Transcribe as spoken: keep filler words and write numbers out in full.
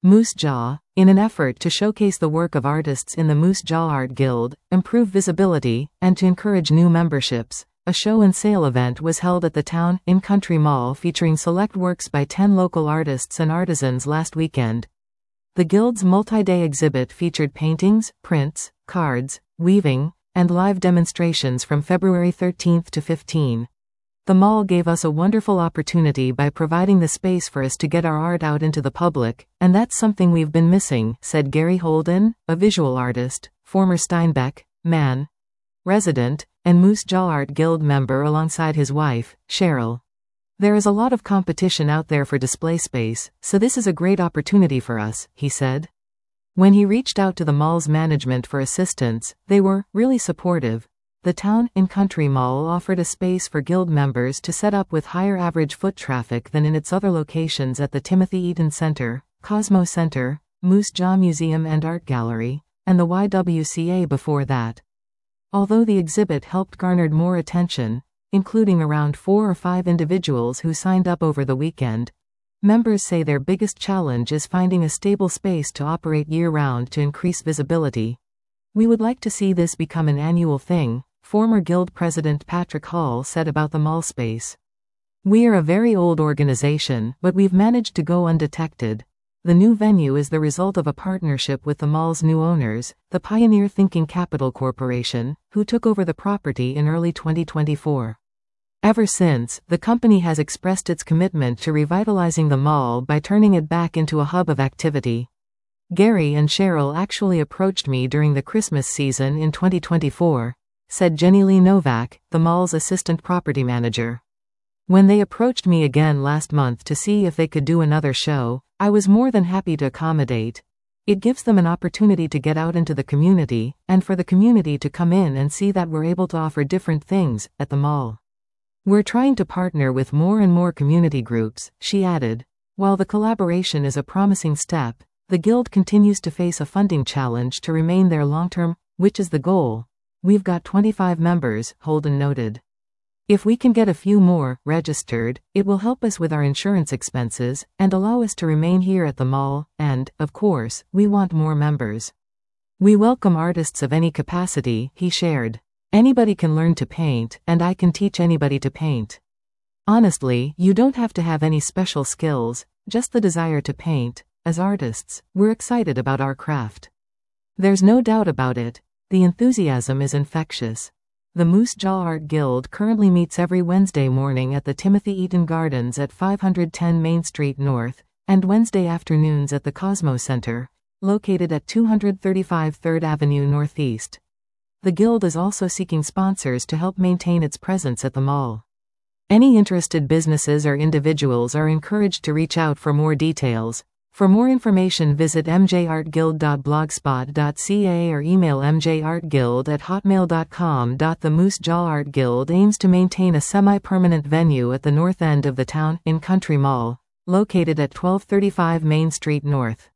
Moose Jaw, in an effort to showcase the work of artists in the Moose Jaw Art Guild, improve visibility, and to encourage new memberships, a show and sale event was held at the Town and Country Mall featuring select works by ten local artists and artisans last weekend. The Guild's multi-day exhibit featured paintings, prints, cards, weaving, and live demonstrations from February thirteenth to fifteenth. The mall gave us a wonderful opportunity by providing the space for us to get our art out into the public, and that's something we've been missing, said Gary Holden, a visual artist, former Steinbeck, Man resident, and Moose Jaw Art Guild member alongside his wife, Cheryl. There is a lot of competition out there for display space, so this is a great opportunity for us, he said. When he reached out to the mall's management for assistance, they were really supportive. The Town and Country Mall offered a space for Guild members to set up with higher average foot traffic than in its other locations at the Timothy Eaton Center, Cosmo Center, Moose Jaw Museum and Art Gallery, and the Y W C A before that. Although the exhibit helped garner more attention, including around four or five individuals who signed up over the weekend, members say their biggest challenge is finding a stable space to operate year-round to increase visibility. We would like to see this become an annual thing, former Guild President Patrick Hall said about the mall space. We are a very old organization, but we've managed to go undetected. The new venue is the result of a partnership with the mall's new owners, the Pioneer Thinking Capital Corporation, who took over the property in early twenty twenty-four. Ever since, the company has expressed its commitment to revitalizing the mall by turning it back into a hub of activity. Gary and Cheryl actually approached me during the Christmas season in twenty twenty-four, said Jenny Lee Novak, the mall's assistant property manager. When they approached me again last month to see if they could do another show, I was more than happy to accommodate. It gives them an opportunity to get out into the community, and for the community to come in and see that we're able to offer different things at the mall. We're trying to partner with more and more community groups, she added. While the collaboration is a promising step, the Guild continues to face a funding challenge to remain there long-term, which is the goal. We've got twenty-five members, Holden noted. If we can get a few more registered, it will help us with our insurance expenses and allow us to remain here at the mall, and, of course, we want more members. We welcome artists of any capacity, he shared. Anybody can learn to paint, and I can teach anybody to paint. Honestly, you don't have to have any special skills, just the desire to paint. As artists, we're excited about our craft. There's no doubt about it. The enthusiasm is infectious. The Moose Jaw Art Guild currently meets every Wednesday morning at the Timothy Eaton Gardens at five ten Main Street North, and Wednesday afternoons at the Cosmo Center, located at two thirty-five third Avenue Northeast. The Guild is also seeking sponsors to help maintain its presence at the mall. Any interested businesses or individuals are encouraged to reach out for more details. For more information visit m j art guild dot blogspot dot c a or email m j art guild at hotmail dot com. The Moose Jaw Art Guild aims to maintain a semi-permanent venue at the north end of the Town and Country Mall, located at twelve thirty-five Main Street North.